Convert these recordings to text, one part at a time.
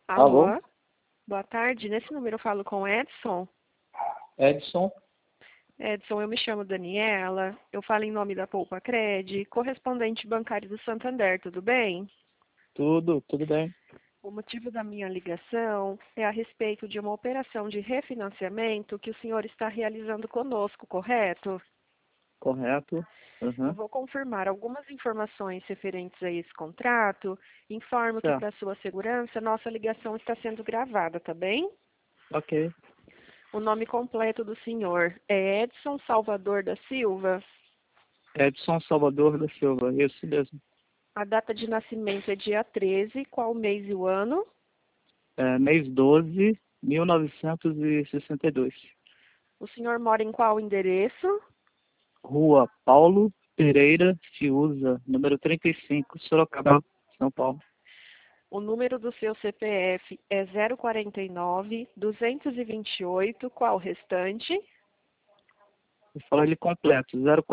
Alô? Alô, boa tarde. Nesse número eu falo com Edson. Edson? Edson, eu me chamo Daniela. Eu falo em nome da Poupa Cred, correspondente bancário do Santander, tudo bem? Tudo bem. O motivo da minha ligação é a respeito de uma operação de refinanciamento que o senhor está realizando conosco, correto? Correto? Eu Uhum. vou confirmar algumas informações referentes a esse contrato. Informo que, Certo. para sua segurança, nossa ligação está sendo gravada, tá bem? Ok. O nome completo do senhor é Edson Salvador da Silva. Edson Salvador da Silva, isso mesmo. A data de nascimento é dia 13. Qual o mês e o ano? Mês 12, 1962. O senhor mora em qual endereço? Rua Paulo Pereira Fiuza, número 35, Sorocaba, São Paulo. O número do seu CPF é 049-228. Qual o restante? Vou falar ele completo.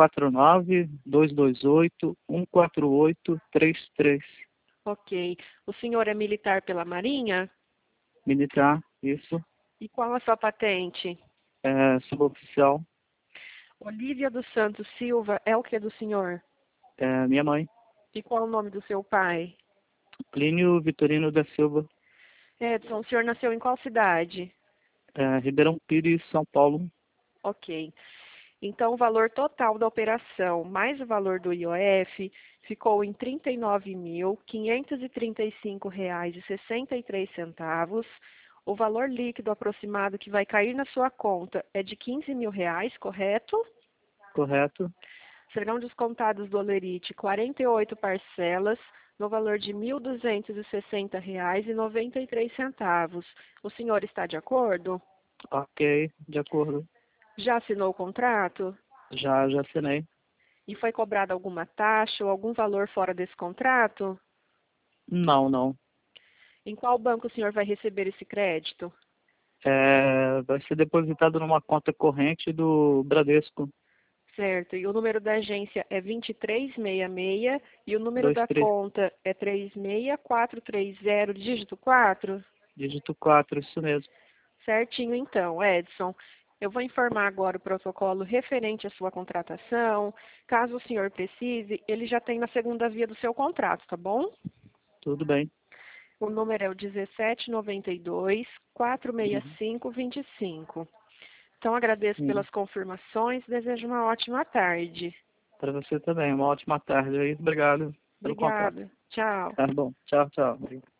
049-228-148-33. Ok. O senhor é militar pela Marinha? Militar, isso. E qual a sua patente? Suboficial. Olívia dos Santos Silva é o que do senhor? Minha mãe. E qual o nome do seu pai? Plínio Vitorino da Silva. Edson, o senhor nasceu em qual cidade? Ribeirão Pires, São Paulo. Ok. Então, o valor total da operação mais o valor do IOF ficou em R$ 39.535,63. O valor líquido aproximado que vai cair na sua conta é de R$ 15.000, correto? Correto? Serão descontados do Olerite 48 parcelas no valor de R$ 1.260,93. O senhor está de acordo? Ok, de acordo. Já assinou o contrato? Já assinei. E foi cobrada alguma taxa ou algum valor fora desse contrato? Não. Em qual banco o senhor vai receber esse crédito? Vai ser depositado numa conta corrente do Bradesco. Certo. E o número da agência é 2366 e o número da 23, conta é 36430, dígito 4? dígito 4, isso mesmo. Certinho então, Edson. Eu vou informar agora o protocolo referente à sua contratação. Caso o senhor precise, ele já tem na segunda via do seu contrato, tá bom? Tudo bem. O número é o 1792 Uhum. 46525. Então, agradeço Sim. pelas confirmações. Desejo uma ótima tarde. Para você também. Uma ótima tarde aí. Obrigado pelo contato. Obrigada. Tchau. Tá bom. Tchau.